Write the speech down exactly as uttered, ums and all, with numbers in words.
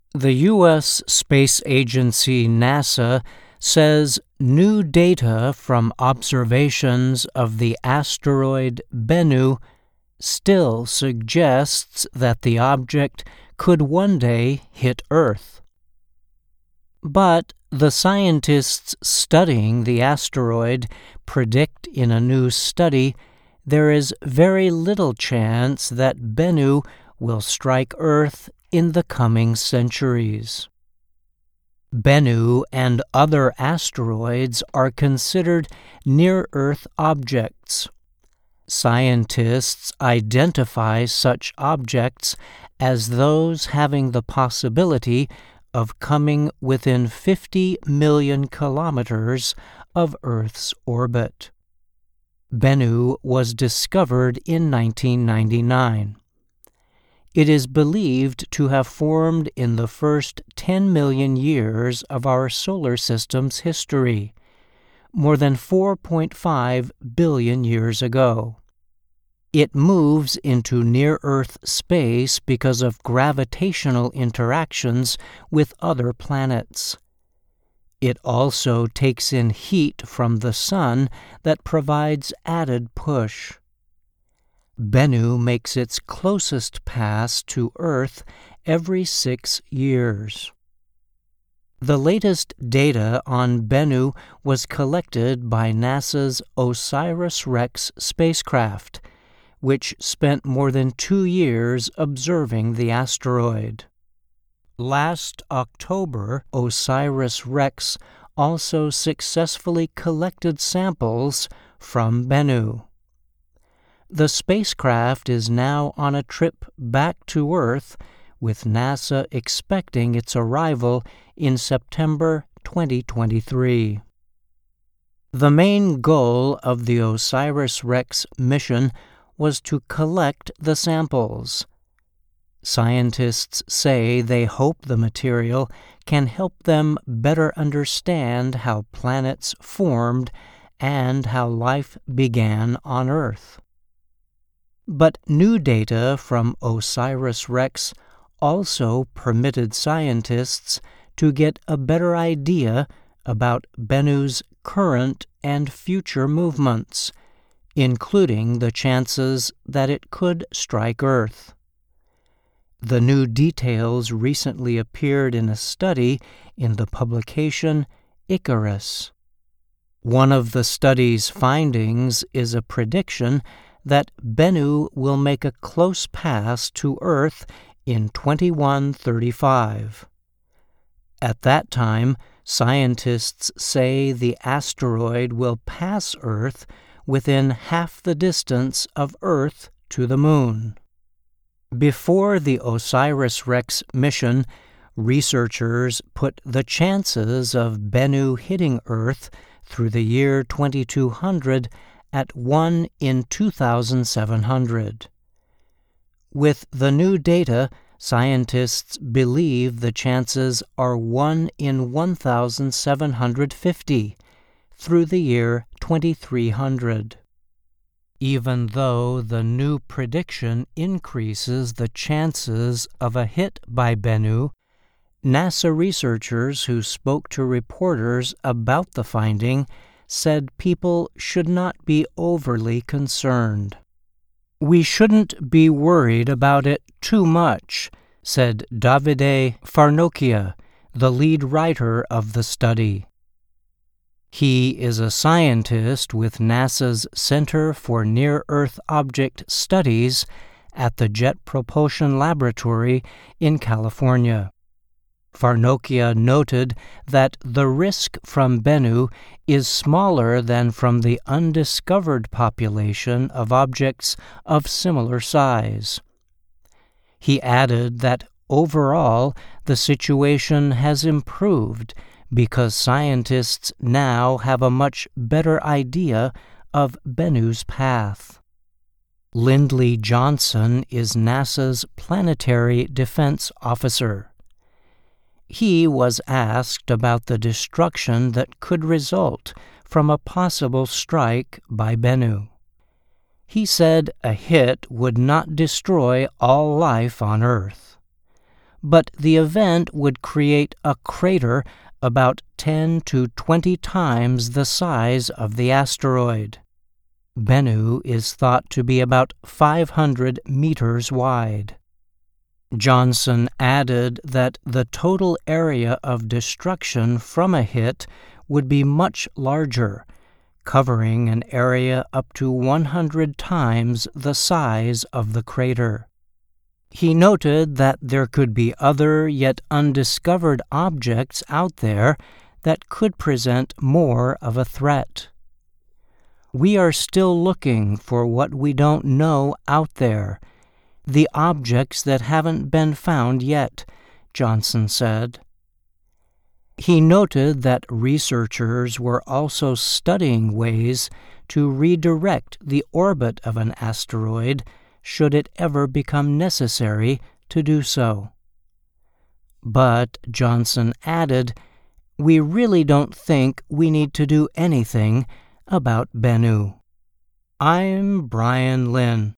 The U S space agency NASA says new data from observations of the asteroid Bennu still suggests that the object could one day hit Earth. But the scientists studying the asteroid predict in a new study there is very little chance that Bennu will strike Earth in the coming centuries. Bennu and other asteroids are considered near-Earth objects. Scientists identify such objects as those having the possibility of coming within fifty million kilometers of Earth's orbit. Bennu was discovered in nineteen ninety-nine. It is believed to have formed in the first ten million years of our solar system's history, more than four point five billion years ago. It moves into near-Earth space because of gravitational interactions with other planets. It also takes in heat from the sun that provides added push. Bennu makes its closest pass to Earth every six years. The latest data on Bennu was collected by NASA's OSIRIS-REx spacecraft, which spent more than two years observing the asteroid. Last October, OSIRIS-REx also successfully collected samples from Bennu. The spacecraft is now on a trip back to Earth, with NASA expecting its arrival in September twenty twenty-three. The main goal of the OSIRIS-REx mission was to collect the samples. Scientists say they hope the material can help them better understand how planets formed and how life began on Earth. But new data from OSIRIS-REx also permitted scientists to get a better idea about Bennu's current and future movements, including the chances that it could strike Earth. The new details recently appeared in a study in the publication Icarus. One of the study's findings is a prediction that Bennu will make a close pass to Earth in twenty-one thirty-five. At that time, scientists say the asteroid will pass Earth within half the distance of Earth to the Moon. Before the OSIRIS-REx mission, researchers put the chances of Bennu hitting Earth through the year twenty-two hundred at one in two thousand seven hundred. With the new data, scientists believe the chances are one in one thousand seven hundred fifty through the year twenty-three hundred. Even though the new prediction increases the chances of a hit by Bennu, NASA researchers who spoke to reporters about the finding said people should not be overly concerned. "We shouldn't be worried about it too much," said Davide Farnochia, the lead writer of the study. He is a scientist with NASA's Center for Near-Earth Object Studies at the Jet Propulsion Laboratory in California. Farnochia noted that the risk from Bennu is smaller than from the undiscovered population of objects of similar size. He added that overall the situation has improved because scientists now have a much better idea of Bennu's path. Lindley Johnson is NASA's Planetary Defense Officer. He was asked about the destruction that could result from a possible strike by Bennu. He said a hit would not destroy all life on Earth, but the event would create a crater about ten to twenty times the size of the asteroid. Bennu is thought to be about five hundred meters wide. Johnson added that the total area of destruction from a hit would be much larger, covering an area up to one hundred times the size of the crater. He noted that there could be other yet undiscovered objects out there that could present more of a threat. We are still looking for what we don't know out there, the objects that haven't been found yet, Johnson said. He noted that researchers were also studying ways to redirect the orbit of an asteroid should it ever become necessary to do so. But, Johnson added, we really don't think we need to do anything about Bennu. I'm Brian Lynn.